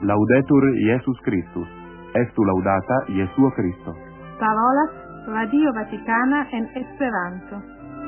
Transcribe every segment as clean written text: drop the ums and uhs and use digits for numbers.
Laudetur Iesus Christus. Estu laudata Jesuo Christo. Parolas Radio Vaticana en Esperanto.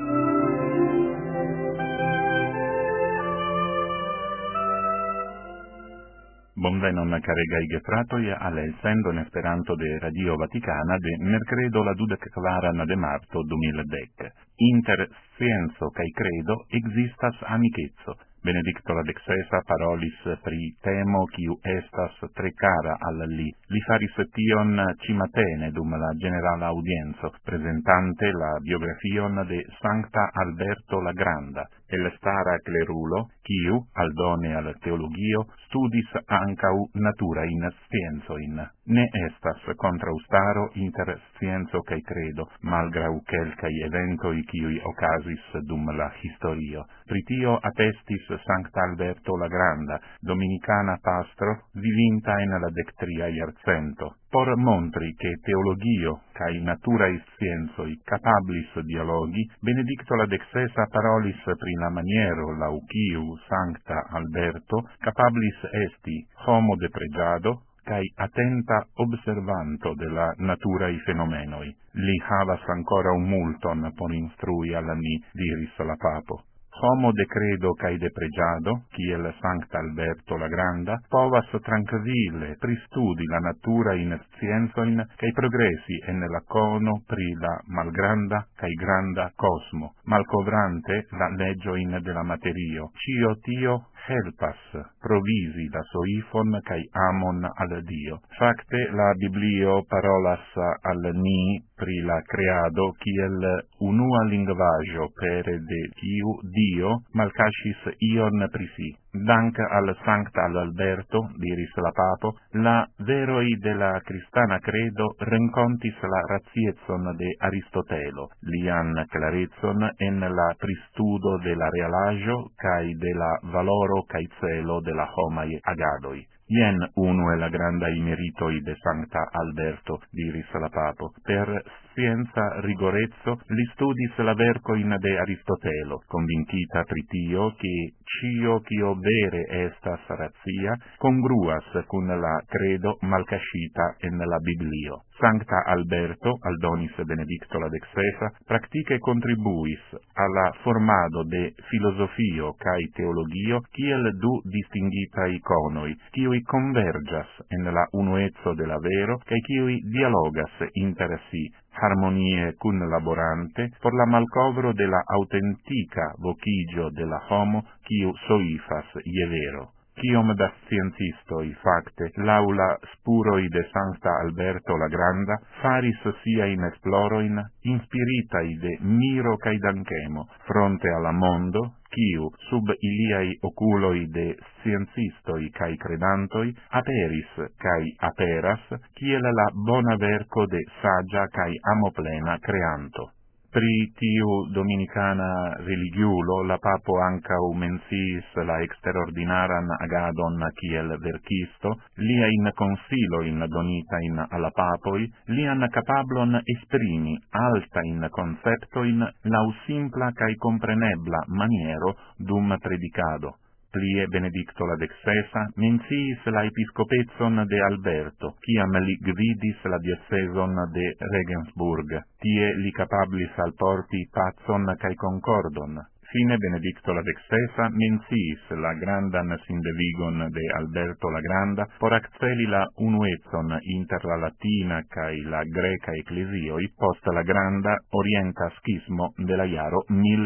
Bonvenon caregaj gefratoj al elsendo en Esperanto de Radio Vaticana de mercredo la 24 de marzo 2010. Inter scienzo kaj credo existas amikeco. Benedicto la XVI parolis pri temo kiu estas tre cara al li. Li faris tion cimatene dum la generala audienzo, presentante la biografion de Sancta Alberto la Granda, el stara clerulo, kiu, aldone al teologio, studis ancau naturain scienzoin. Ne estas contraustaro inter scienzo cae credo, malgrau quelcae eventoi kiui ocasis dum la historio. Pritio attestis Sancta Alberto la Granda, dominicana pastro, vivinta in la 13 iarcento. Por montri che teologio cae naturae scienzoi capablis dialogi, Benedicto la XVI parolis pri la maniero lau quiu Sancta Alberto capablis esti homo de pregiado cae attenta observanto de la naturae fenomenoi. Li havas ancora un multon por instrui alla ni, diris la papo. Homo de credo cae de pregiado, kiel Sancta Alberto la Granda, povas tranquille pristudi la natura in scienzoin cae progressi en la cono pri la malgranda cae granda cosmo, malcovrante la legioin de la materio. Cio tio helpas provisi la soifon cae amon al Dio. Facte la Biblio parolas al ni pri la creado kiel unua linguaggio pere de kiu Dio malcascis ion pri si. Dank al Sancta Alberto, diris la papo, la veroi de la cristana credo rencontis la raziezon de Aristotelo, lian clarezzon en la pristudo de la realagio cae de la valoro cae celo de la homae agadoi. Ien unue la grandai meritoi de Sancta Alberto, diris la papo. Per scienza rigorezzo li studis la vercoin de Aristotelo, convincita pritio che cio cio vere estas razia congruas cun la credo malcascita en la Biblio. Sancta Alberto, aldonis Benedicto la XVI, practice contribuis alla formado de filosofio cae teologio kiel du distinguitai conoi, kiui convergas en la unuezzo de la vero, cae kiui dialogas inter si, harmonie cun laborante, por la malcovro de la autentica vocigio de la homo, kiu soifas je vero. Quiom da sciencistoi, facte, laula spuroi de Sancta Alberto la Granda, faris sia in esploroin, inspiritai de miro cae danchemo, fronte alla mondo, quiu, sub iliai oculoi de sciencistoi cae credantoi, aperis cae aperas, kiel la bona verco de saggia cae amoplena creanto. Pri tiu dominicana religiulo la papo ancau mensis la extraordinaran agadon kiel verkisto, liain consiloin donitain alla papoi, lian capablon esprimi altain conceptoin lau simpla cae comprenebla maniero dum predicado. Plie Benedicto la XVI menciis la episcopezon de Alberto, ciam li gvidis la dioceson de Regensburg. Tie li capablis alporti pacon cae concordon. Fine Benedicto la XVI menciis la grandan sindevigon de Alberto la Granda por acceli la unuezzon inter la latina cae la greca ecclesioi post la granda orienta schismo de la iaro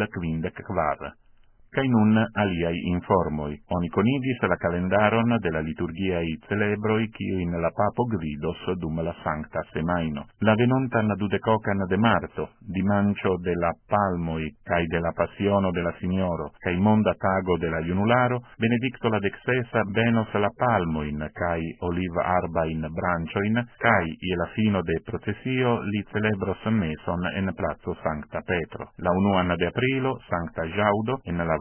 1054. Cae nun aliai informoi. Oni conigis la calendaron de la liturgiae celebroi quiu in la papo gvidos dum la Sancta Semaino. La venontan 22 de marzo, dimancio de la Palmoi, cae de la Passiono de la Signoro, cae monda tago de la Iunularo, Benedicto la XVI benos la Palmoin, cae oliva arbain brancioin, cae ie la fino de processio li celebros meson en Plazo Sancta Petro. La 1 de aprilo, Sancta Jaudo, en la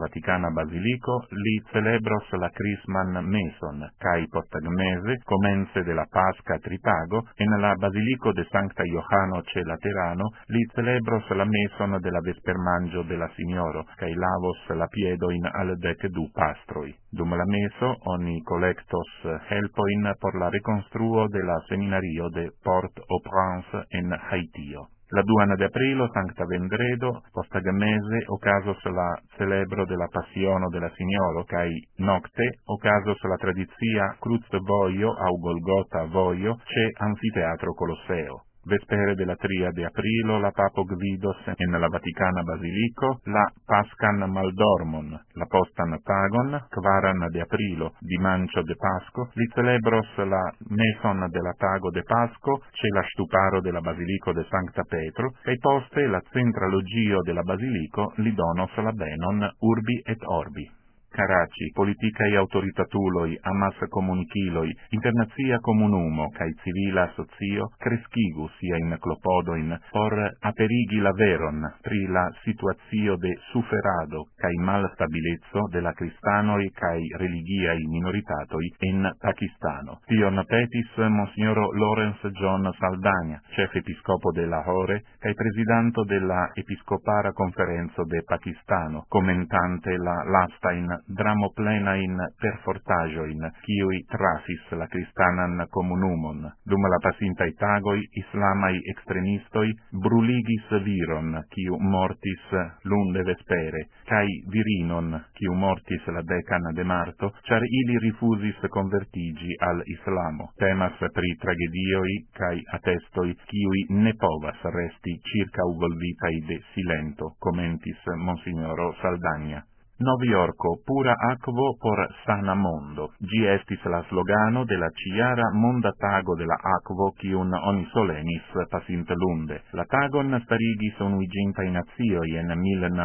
Vaticana Basilico li celebros la Chrisman meson, cae postagmese, comense de la Pasca Tritago, en la Basilico de Sancta Johano ce Laterano, li celebros la meson de la vespermangio de la Signoro, cae lavos la piedoin al 12 pastroi. Dum la meso, oni collectos helpoin por la reconstruo de la seminario de Port-au-Prince en Haitio. La 2 de aprilo, Sancta Vendredo, postagmese, ocasos la celebro de la Passiono de la Signoro, cae nocte, ocasos la tradizia Cruz Voio au Golgota Voio, ce Anfiteatro Colosseo. Vespere de la 3 de aprilo, la Papo Gvidos en la Vaticana Basilico, la Pascan Maldormon, la postan tagon, 4 de aprilo, dimancio de Pasco, li celebros la meson de la tago de Pasco, ce la stuparo de la Basilico de Sancta Petro, e poste la centralogio de la Basilico li donos la benon urbi et orbi. Caraci, politicae autoritatuloi, amas comuniciloi, internazia comunumo, cae civila socio, crescigus in clopodoin, por aperigi la veron pri la situatio de suferado, cae malstabilezzo de la cristanoi cae religiai minoritatoi in Pakistano. Tion petis Monsignoro Lawrence John Saldagna, chef episcopo de Lahore, cae presidanto de la Episcopara Conferenzo de Pakistano, commentante la lastain dramo plenain perfortagioin, kiui trafis la cristanan comunumon. Dum la pasintai tagoi, islamai extremistoi bruligis viron, kiu mortis lunde vespere, cae virinon, kiu mortis la 10 de marto, char ili rifusis convertigi al islamo. Temas pri tragedioi cae attestoi, kiui ne povas resti circa uvolvitai de silento, commentis Monsignoro Saldagna. Noviorco, pura aquo por sana mondo. Gi estis la slogano de la ciara monda tago de la aquo quiun oni solenis pasinte lunde. La tagon starigis unuigintai nazioi en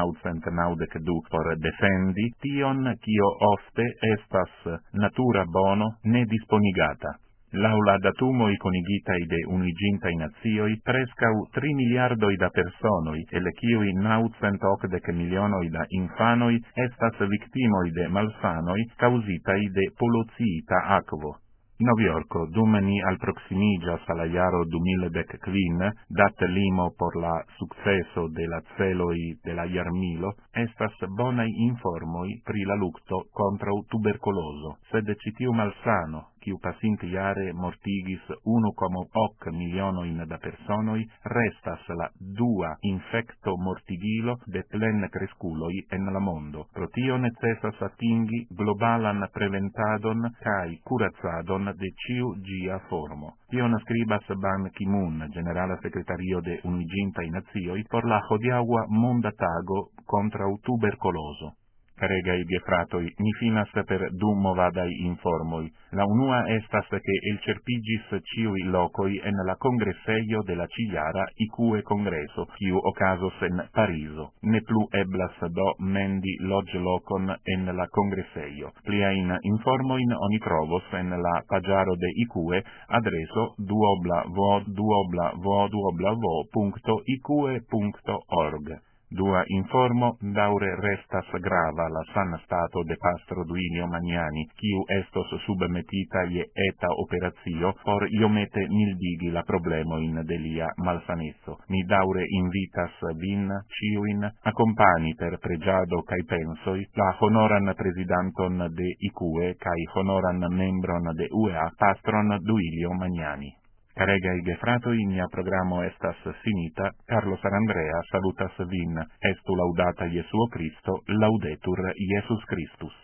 1992 por defendi tion cio ofte estas natura bono ne disponigata. Laula datumoi conigitai de unuigintai nazioi, prescau 3 miliardoi da personoi, ele ciui 980 milionoi da infanoi, estas victimoi de malsanoi, causitai de polociita aquo. Noviorco, dum ni alproximigas alla jaro 2015, dat limo por la successo de la celoi de la jarmilo, estas bonai informoi pri la lucto contra tubercoloso, sed citiu malsano, quiu pasinte jare mortigis 1,8 milionoin da personoi, restas la 2 infecto mortigilo de plen cresculoi en la mondo. Pro tio necessas atingi globalan preventadon cae curazadon de ciu gia formo. Tion scribas Ban Ki-moon, generala secretario de Unuigintai Nazioi, por la hodiaua monda tago contra tubercoloso. Caregai gefratoi, ni finas per du movadai informoi. La unua estas che el cerpigis ciui locoi en la congresseio de la Ciara IQE congreso, quiu ocasos en Pariso. Ne plu eblas do mendi lodge locon en la congresseio. Pliain informoin oni trovos en la pagiaro de IQE, adreso www.ique.org. Dua informo, daure restas grava la sana stato de pastro Duilio Magnani, quiu estos submetita je eta operatio, por iomete mildigi la problemoin de lia malsanezzo. Mi daure invitas vin, ciuin, accompani per pregiado cae pensoi, la honoran presidanton de IQE cae honoran membron de UEA, pastron Duilio Magnani. Caregai gefratoi, mia programo estas finita. Carlo Sarandrea salutas vin. Estu laudata Jesuo Cristo, laudetur Iesus Christus.